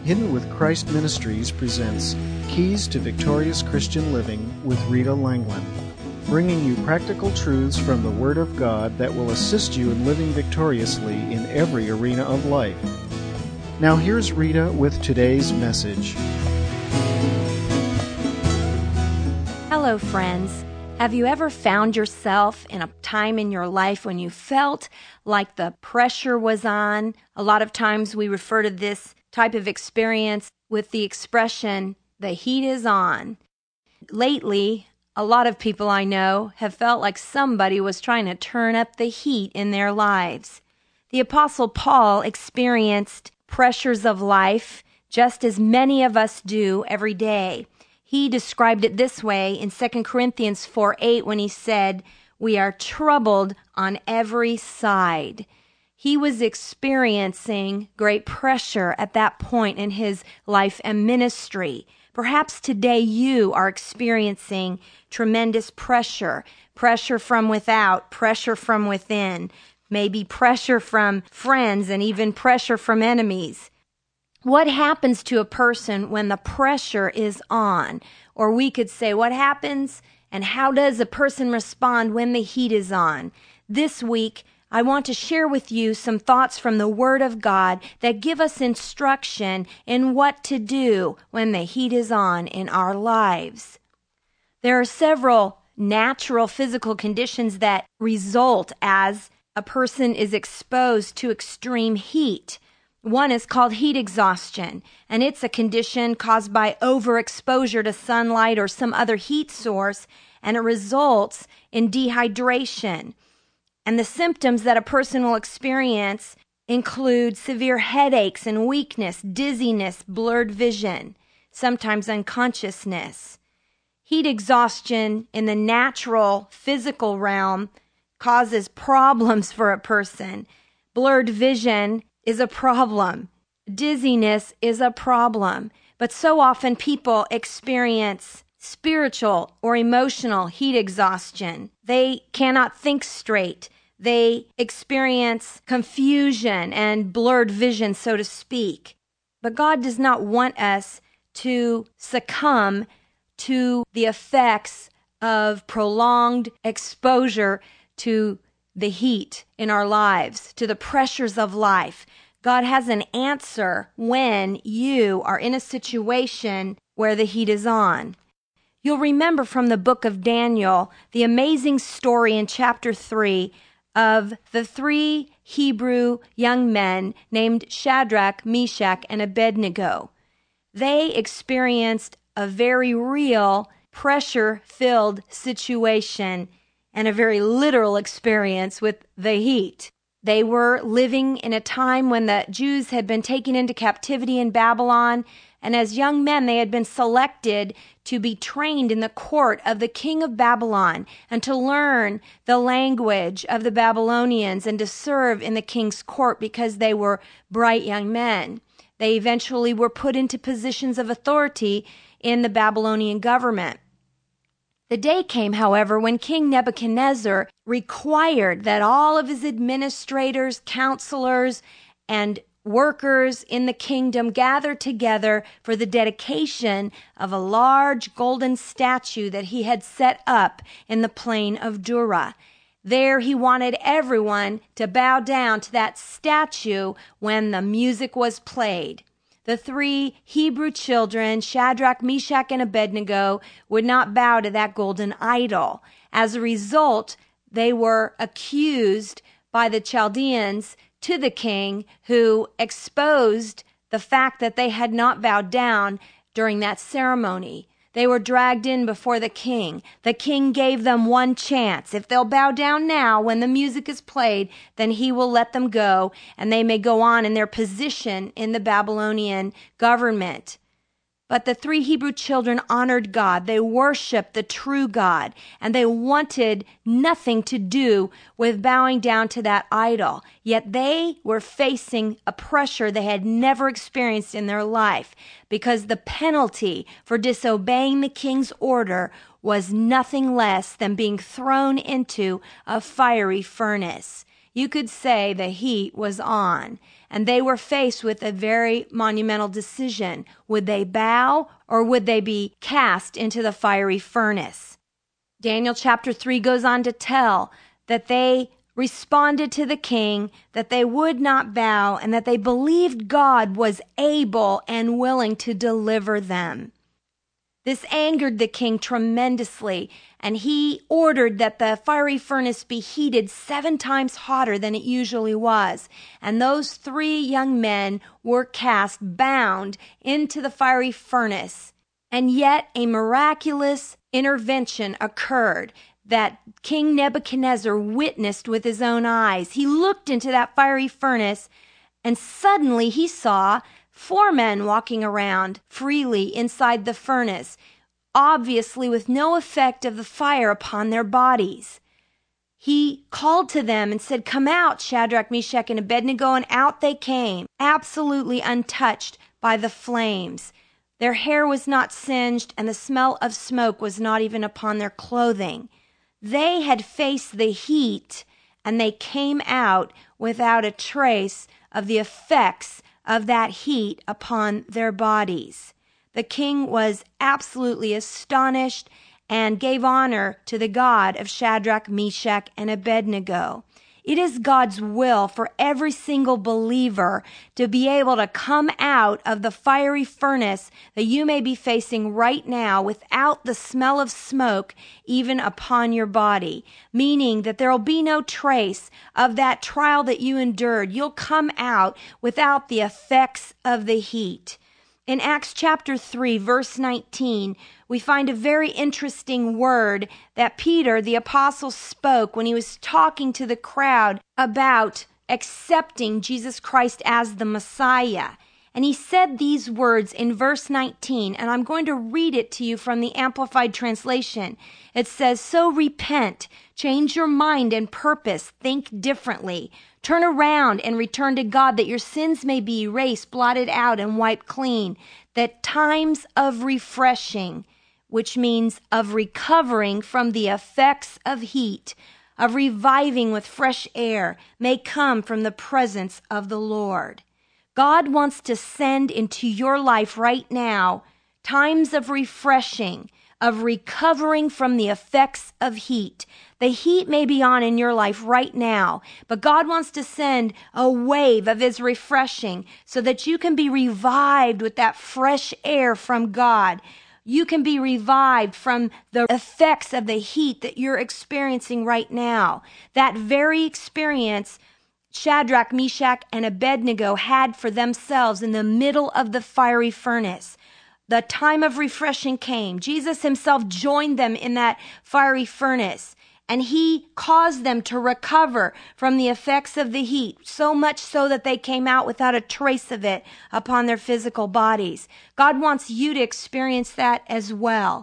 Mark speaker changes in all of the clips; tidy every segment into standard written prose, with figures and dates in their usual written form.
Speaker 1: Hidden with Christ Ministries presents Keys to Victorious Christian Living with Rita Langland, bringing you practical truths from the Word of God that will assist you in living victoriously in every arena of life. Now here's Rita with today's message.
Speaker 2: Hello, friends. Have you ever found yourself in a time in your life when you felt like the pressure was on? A lot of times we refer to this type of experience with the expression, the heat is on. Lately, a lot of people I know have felt like somebody was trying to turn up the heat in their lives. The Apostle Paul experienced pressures of life just as many of us do every day. He described it this way in 2 Corinthians 4:8 when he said, "We are troubled on every side." He was experiencing great pressure at that point in his life and ministry. Perhaps today you are experiencing tremendous pressure from without, pressure from within, maybe pressure from friends and even pressure from enemies. What happens to a person when the pressure is on? Or we could say, what happens and how does a person respond when the heat is on? This week, I want to share with you some thoughts from the Word of God that give us instruction in what to do when the heat is on in our lives. There are several natural physical conditions that result as a person is exposed to extreme heat. One is called heat exhaustion, and it's a condition caused by overexposure to sunlight or some other heat source, and it results in dehydration. And the symptoms that a person will experience include severe headaches and weakness, dizziness, blurred vision, sometimes unconsciousness. Heat exhaustion in the natural physical realm causes problems for a person. Blurred vision is a problem. Dizziness is a problem. But so often people experience spiritual or emotional heat exhaustion. They cannot think straight. They experience confusion and blurred vision, so to speak. But God does not want us to succumb to the effects of prolonged exposure to the heat in our lives, to the pressures of life. God has an answer when you are in a situation where the heat is on. You'll remember from the book of Daniel the amazing story in chapter 3 of the 3 Hebrew young men named Shadrach, Meshach, and Abednego. They experienced a very real pressure-filled situation and a very literal experience with the heat. They were living in a time when the Jews had been taken into captivity in Babylon, and as young men they had been selected to be trained in the court of the king of Babylon and to learn the language of the Babylonians and to serve in the king's court because they were bright young men. They eventually were put into positions of authority in the Babylonian government. The day came, however, when King Nebuchadnezzar required that all of his administrators, counselors, and workers in the kingdom gather together for the dedication of a large golden statue that he had set up in the plain of Dura. There he wanted everyone to bow down to that statue when the music was played. The 3 Hebrew children, Shadrach, Meshach, and Abednego, would not bow to that golden idol. As a result, they were accused by the Chaldeans to the king, who exposed the fact that they had not bowed down during that ceremony. They were dragged in before the king. The king gave them one chance. If they'll bow down now when the music is played, then he will let them go, and they may go on in their position in the Babylonian government. But the 3 Hebrew children honored God. They worshiped the true God, and they wanted nothing to do with bowing down to that idol. Yet they were facing a pressure they had never experienced in their life, because the penalty for disobeying the king's order was nothing less than being thrown into a fiery furnace. you could say the heat was on, and they were faced with a very monumental decision. Would they bow or would they be cast into the fiery furnace? Daniel chapter 3 goes on to tell that they responded to the king, that they would not bow, and that they believed God was able and willing to deliver them. This angered the king tremendously, and he ordered that the fiery furnace be heated 7 times hotter than it usually was. And those 3 young men were cast bound into the fiery furnace. And yet a miraculous intervention occurred that King Nebuchadnezzar witnessed with his own eyes. He looked into that fiery furnace, and suddenly he saw 4 men walking around freely inside the furnace, obviously with no effect of the fire upon their bodies. He called to them and said, "Come out, Shadrach, Meshach, and Abednego," and out they came, absolutely untouched by the flames. Their hair was not singed, and the smell of smoke was not even upon their clothing. They had faced the heat, and they came out without a trace of the effects of that heat upon their bodies. The king was absolutely astonished and gave honor to the God of Shadrach, Meshach, and Abednego. It is God's will for every single believer to be able to come out of the fiery furnace that you may be facing right now without the smell of smoke even upon your body, meaning that there will be no trace of that trial that you endured. You'll come out without the effects of the heat. In Acts chapter 3, verse 19, we find a very interesting word that Peter, the apostle, spoke when he was talking to the crowd about accepting Jesus Christ as the Messiah. And he said these words in verse 19, and I'm going to read it to you from the Amplified Translation. It says, "So repent, change your mind and purpose, think differently. Turn around and return to God that your sins may be erased, blotted out, and wiped clean. That times of refreshing," which means of recovering from the effects of heat, of reviving with fresh air, may come from the presence of the Lord. God wants to send into your life right now times of refreshing, of recovering from the effects of heat. The heat may be on in your life right now, but God wants to send a wave of His refreshing so that you can be revived with that fresh air from God. You can be revived from the effects of the heat that you're experiencing right now. That very experience Shadrach, Meshach, and Abednego had for themselves in the middle of the fiery furnace. The time of refreshing came. Jesus himself joined them in that fiery furnace, and he caused them to recover from the effects of the heat, so much so that they came out without a trace of it upon their physical bodies. God wants you to experience that as well.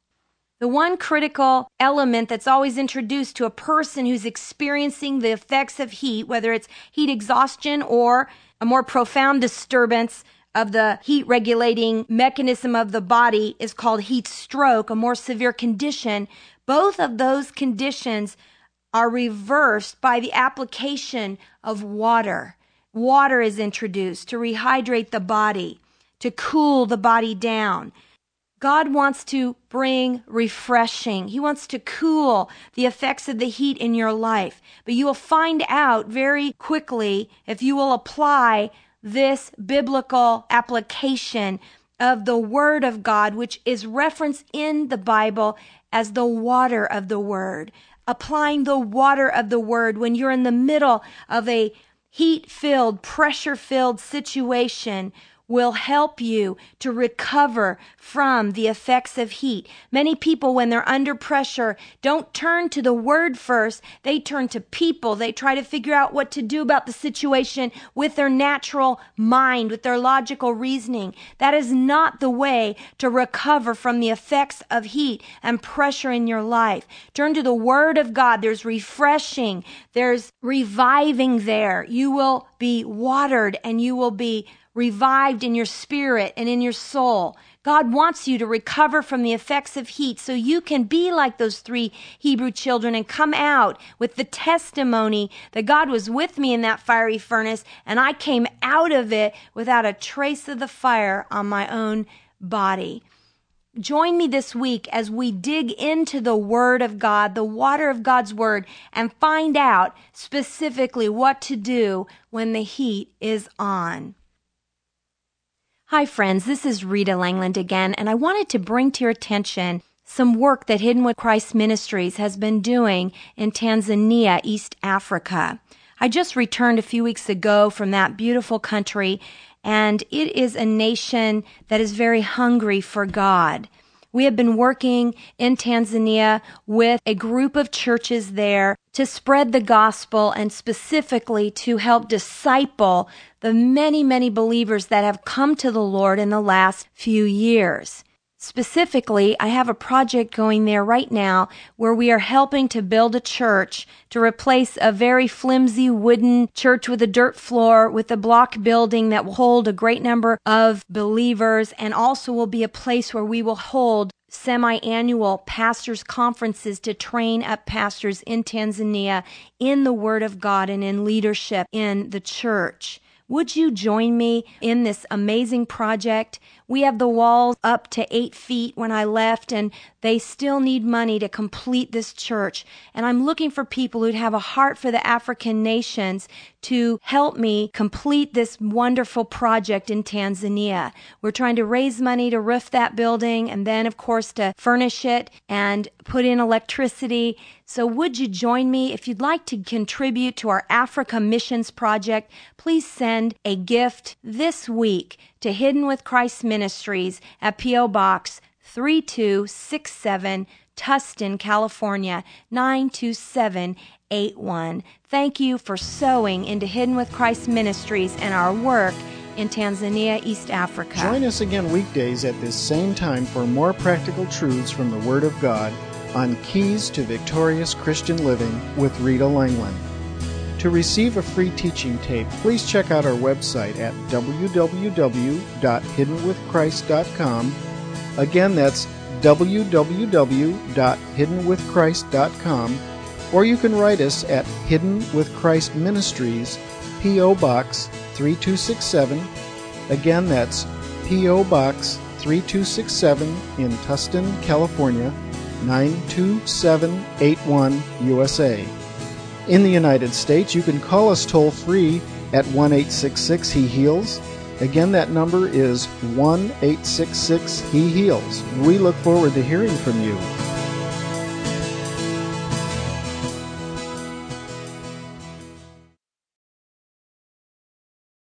Speaker 2: The one critical element that's always introduced to a person who's experiencing the effects of heat, whether it's heat exhaustion or a more profound disturbance of the heat regulating mechanism of the body, is called heat stroke, a more severe condition. Both of those conditions are reversed by the application of water. Water is introduced to rehydrate the body, to cool the body down. God wants to bring refreshing. He wants to cool the effects of the heat in your life. But you will find out very quickly if you will apply this biblical application of the Word of God, which is referenced in the Bible as the water of the Word. Applying the water of the Word when you're in the middle of a heat-filled, pressure-filled situation will help you to recover from the effects of heat. Many people, when they're under pressure, don't turn to the Word first. They turn to people. They try to figure out what to do about the situation with their natural mind, with their logical reasoning. That is not the way to recover from the effects of heat and pressure in your life. Turn to the Word of God. There's refreshing. There's reviving there. You will be watered and you will be revived in your spirit and in your soul. God wants you to recover from the effects of heat so you can be like those 3 Hebrew children and come out with the testimony that God was with me in that fiery furnace, and I came out of it without a trace of the fire on my own body. Join me this week as we dig into the Word of God, the water of God's Word, and find out specifically what to do when the heat is on. Hi friends, this is Rita Langland again, and I wanted to bring to your attention some work that Hidden with Christ Ministries has been doing in Tanzania, East Africa. I just returned a few weeks ago from that beautiful country, and it is a nation that is very hungry for God. We have been working in Tanzania with a group of churches there to spread the gospel and specifically to help disciple the many, many believers that have come to the Lord in the last few years. Specifically, I have a project going there right now where we are helping to build a church to replace a very flimsy wooden church with a dirt floor with a block building that will hold a great number of believers, and also will be a place where we will hold semi-annual pastors' conferences to train up pastors in Tanzania in the Word of God and in leadership in the church. Would you join me in this amazing project? We have the walls up to 8 feet when I left, and they still need money to complete this church. And I'm looking for people who'd have a heart for the African nations to help me complete this wonderful project in Tanzania. We're trying to raise money to roof that building and then, of course, to furnish it and put in electricity. So would you join me? If you'd like to contribute to our Africa Missions Project, please send a gift this week to Hidden with Christ Ministries at P.O. Box 3267, Tustin, California, 92781. Thank you for sowing into Hidden with Christ Ministries and our work in Tanzania, East Africa.
Speaker 1: Join us again weekdays at this same time for more practical truths from the Word of God on Keys to Victorious Christian Living with Rita Langland. To receive a free teaching tape, please check out our website at www.hiddenwithchrist.com. Again, that's www.hiddenwithchrist.com, or you can write us at Hidden with Christ Ministries, P.O. Box 3267. Again, that's P.O. Box 3267 in Tustin, California, 92781, USA. In the United States, you can call us toll-free at 1-866-HE-HEALS. Again, that number is 1-866-HE-HEALS. We look forward to hearing from you.